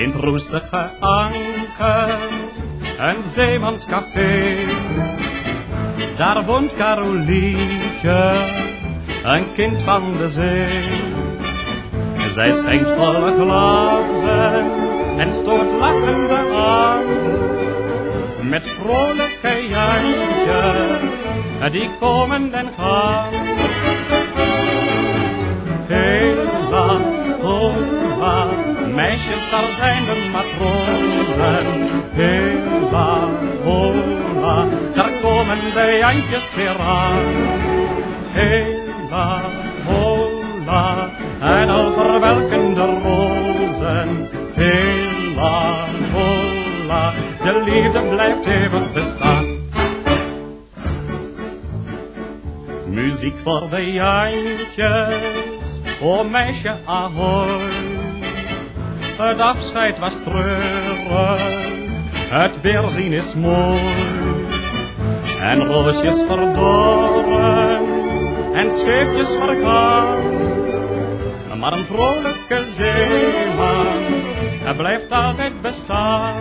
In het roestige anker, een zeemanscafé. Daar woont Carolientje, een kind van de zee. Zij schenkt volle glazen en stoort lachende aan. Met vrolijke jantjes, die komen en gaan. Hela, hola, meisjes, daar zijn de matrozen. Hela, hola, daar komen de jantjes weer aan. Hela, hola, en al verwelken de rozen. Hela, hola, de liefde blijft eeuwig bestaan. Muziek voor de jantjes, o meisje ahoy. Het afscheid was treurig, het weerzien is mooi. En roosjes verdorren, en scheepjes vergaan. Maar een vrolijke zeeman, hij blijft altijd bestaan.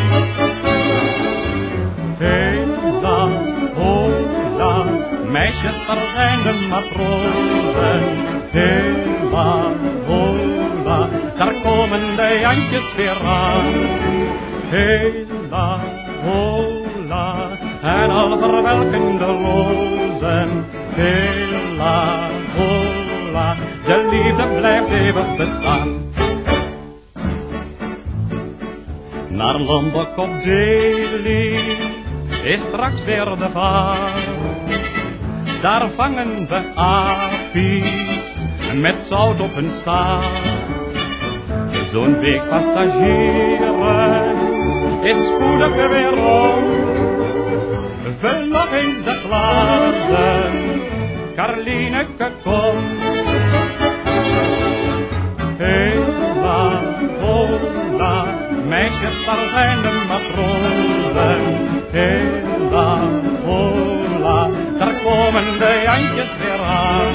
Hela, hola, meisjes, daar zijn de matrozen. Hela, hola, daar komen de jantjes weer aan. Hela, hola, en al verwelken de rozen. Hela, hola, de liefde blijft eeuwig bestaan. Naar Lombok op Delhi is straks weer de vaart. Daar vangen we apies met zout op hun staart. Zo'n week passagieren is spoedig weer rond. Vul nog eens de glazen, Karlineke komt. Hela, hola, meisjes, daar zijn de matrozen. Hela, hola, daar komen de jantjes weer aan.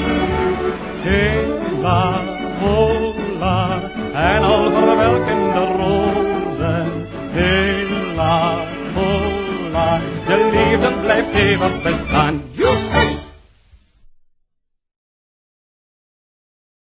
Hela, hola, en al verwelken de rozen. Hela, hola, de liefde blijft eeuwig bestaan.